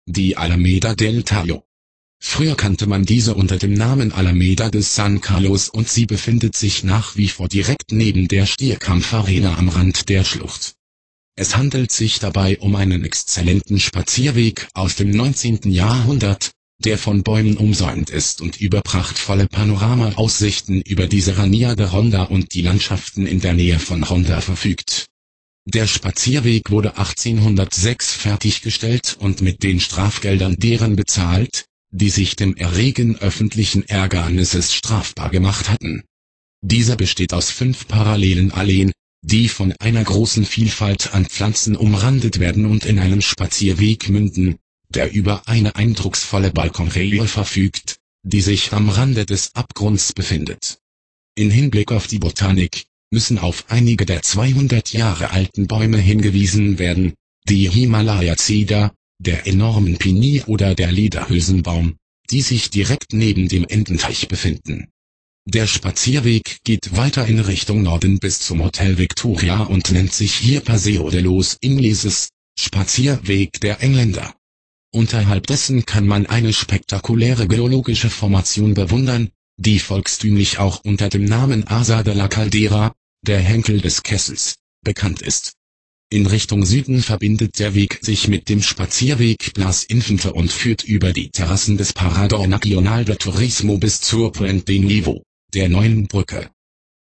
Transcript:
die Alameda del Tajo. Früher kannte man diese unter dem Namen Alameda de San Carlos und sie befindet sich nach wie vor direkt neben der Stierkampfarena am Rand der Schlucht. Es handelt sich dabei um einen exzellenten Spazierweg aus dem 19. Jahrhundert, der von Bäumen umsäumt ist und über prachtvolle Panorama-Aussichten über die Serranía de Ronda und die Landschaften in der Nähe von Ronda verfügt. Der Spazierweg wurde 1806 fertiggestellt und mit den Strafgeldern deren bezahlt, die sich dem Erregen öffentlichen Ärgernisses strafbar gemacht hatten. Dieser besteht aus 5 parallelen Alleen, die von einer großen Vielfalt an Pflanzen umrandet werden und in einen Spazierweg münden, der über eine eindrucksvolle Balkonreihe verfügt, die sich am Rande des Abgrunds befindet. In Hinblick auf die Botanik müssen auf einige der 200 Jahre alten Bäume hingewiesen werden, die Himalaya-Zeder, der enormen Pini oder der Lederhülsenbaum, die sich direkt neben dem Ententeich befinden. Der Spazierweg geht weiter in Richtung Norden bis zum Hotel Victoria und nennt sich hier Paseo de los Ingleses, Spazierweg der Engländer. Unterhalb dessen kann man eine spektakuläre geologische Formation bewundern, die volkstümlich auch unter dem Namen Asa de la Caldera, der Henkel des Kessels, bekannt ist. In Richtung Süden verbindet der Weg sich mit dem Spazierweg Blas Infante und führt über die Terrassen des Parador Nacional de Turismo bis zur Puente de Nivo, der neuen Brücke.